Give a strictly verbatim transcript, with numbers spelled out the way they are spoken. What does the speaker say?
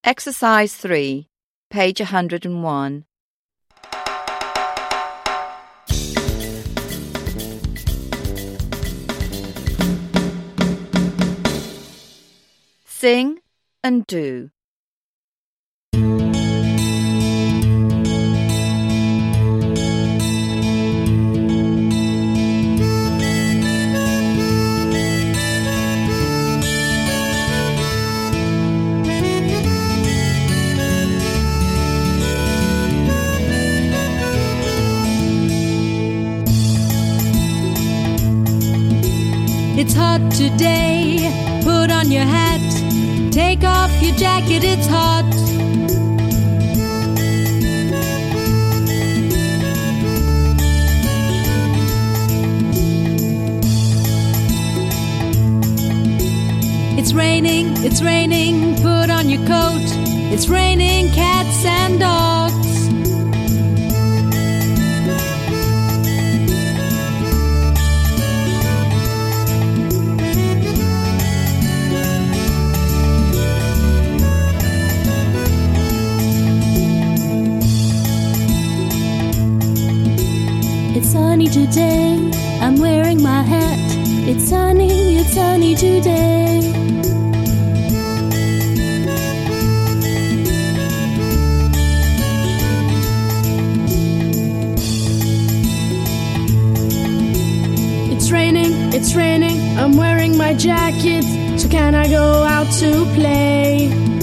Exercise three, page one hundred and one. Sing and do. It's hot today, put on your hat, take off your jacket, it's hot. It's raining, it's raining, put on your coat, it's raining cats and dogs. It's sunny today, I'm wearing my hat. It's sunny, it's sunny today. It's raining, it's raining, I'm wearing my jacket. So can I go out to play?